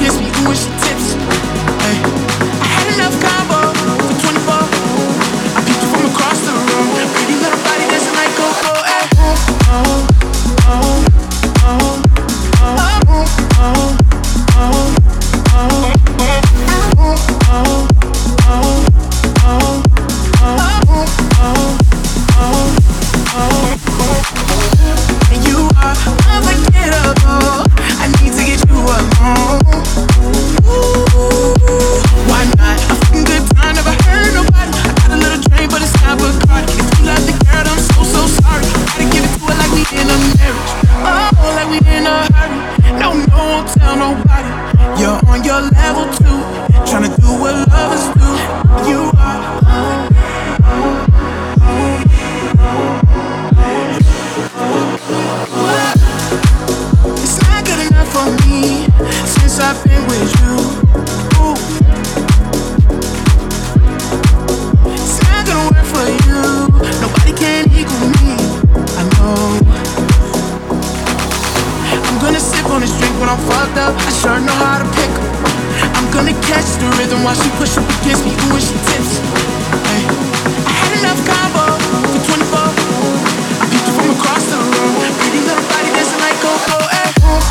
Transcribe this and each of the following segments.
kiss me, ooh, and she tips. Hey, I had enough combo for 24. I peeked you from across the room. Pretty little body dancing like Coco. Hey, and you are unforgettable. I need to get you alone. Ooh, why not? A fucking good time, never hurt nobody. I got a little drink, but it's not Bacardi. If you love the girl, I'm so sorry. Gotta give it to her like we in a marriage. Oh, like we in a hurry. No, won't tell nobody. You're on your level too, tryna do what lovers do. You are. It's not good enough for me since I've been with you. Ooh. It's not gonna work for you. Nobody can equal me. I know. I'm gonna sip on this drink when I'm fucked up. I sure know how to pick her. I'm gonna catch the rhythm while she push up against me. Ooh, and she tips. Hey, I had enough combo for 24. I peeked you from across the room. Pretty little body dancing like Coco. Hey,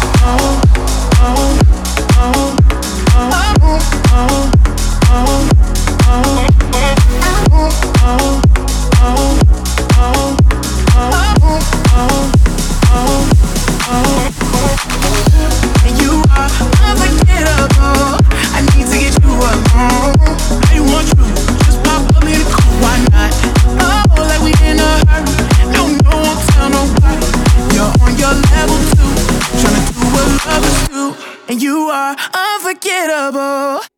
and you are unforgettable. I need to get you alone. I want you, just pop up in the cool. Why not? Oh, like we in a hurry. No, won't tell nobody. You're on your level too, tryna do what lovers do, and you are unforgettable.